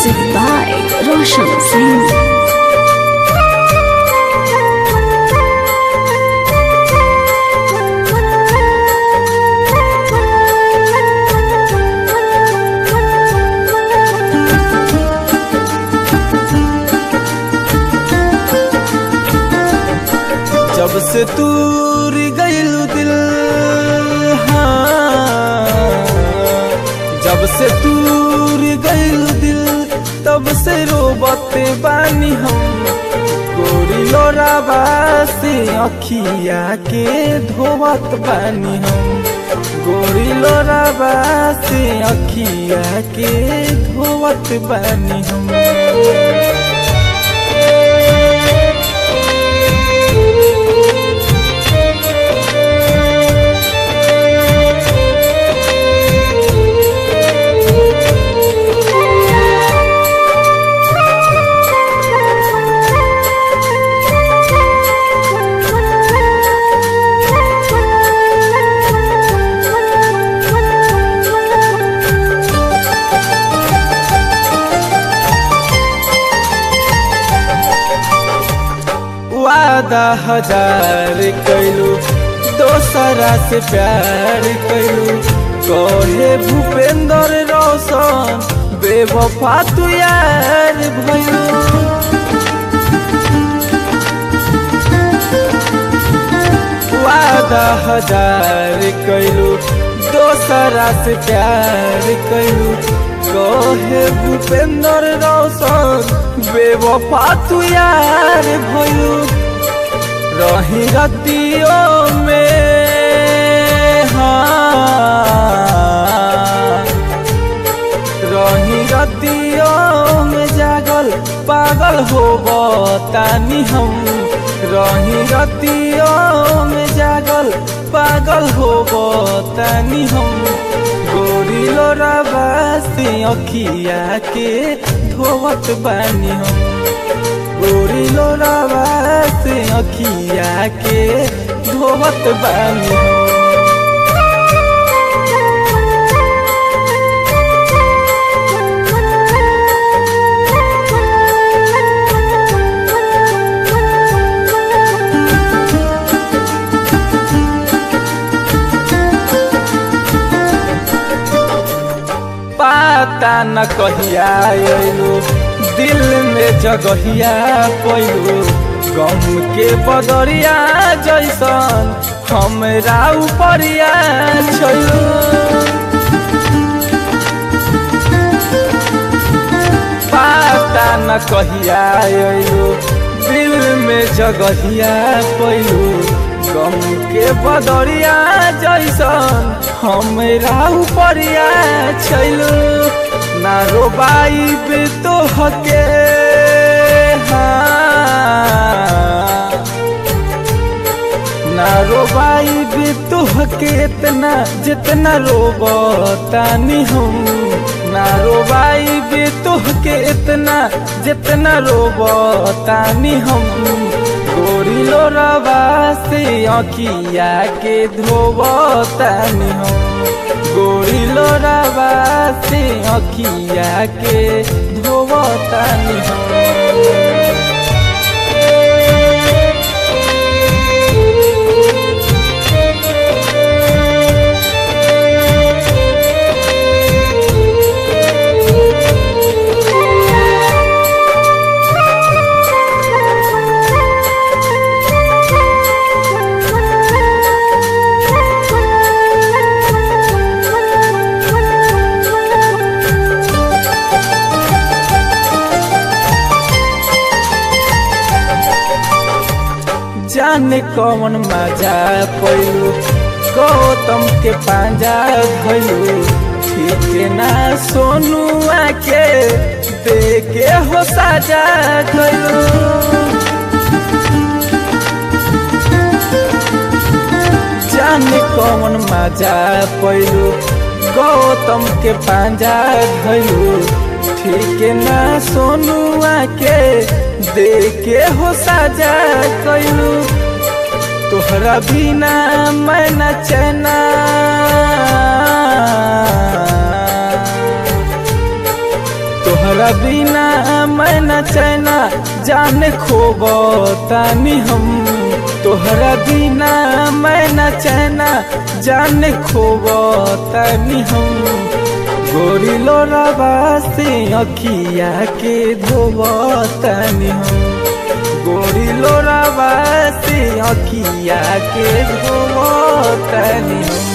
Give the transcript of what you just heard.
Music by Roshan Singh. जब से तूर गइल दिल, हाँ जब से तूर गइल दिल तब से रोबत बानी हम। गोरी लोराबा से अखिया के धोवत बानी हम। गोरी लोराबा से अखिया के धोवत बानी हम। वादा हजार कैलू दोसरा से प्यार कैलू। कहे भूपेंद्र रोशन बेवफा तू यार भैलू। वादा हजार कैलू दोसरा से प्यार कैलू। कहे भूपेंद्र रोशन बेवफा तू यार भैलू। रही रतियों में, हाँ रही रतियों में जागल पागल हो बतानी हम। रही रतियों में जागल पागल हो बतानी हम। गोरी लोराबा से अखिया के धोवत बानी हम। गोरी लोराबा से अखिया के धोवत बानी हम। पता न कहिया अइलू दिल में जगहिया पैलू। गम के बदरिया जैसन हमरा उपरिया छलू। पता न कहिया अइलू दिल में जगहिया पैलू। गम के बदरिया जैसन हमरा उपरिया छलू। ना रोबाई बे तो हके, हाँ ना रोबाई बे तो हके इतना जितना रोबतानी हम। ना रोबाई बे तो हके इतना जितना रोबतानी हम। गोरी लोराबा से अखिया के धोवतानी हम। गोरी लोराबा से अखिया के धोवतानी हम। जाने कौन मजा पैलू गौतम के पांजा धैलू। ठीक ना सोनू आके देखे हो साजा धैलू। जाने कौन मजा पैलू गौतम के पांजा धैलू। ठीक ना सोनू आके देखे हो साजा कैलू। तोहरा बिना मैं न चैना, तोहरा बिना मैं न चैना जान खोबतानी हम। तोहरा बिना मैं न चैना जान खोबतानी हम। गोरी लोरावा से अखिया के धोबतानी हम। गोरी लोरावा से अखिया के धोबतानी हम।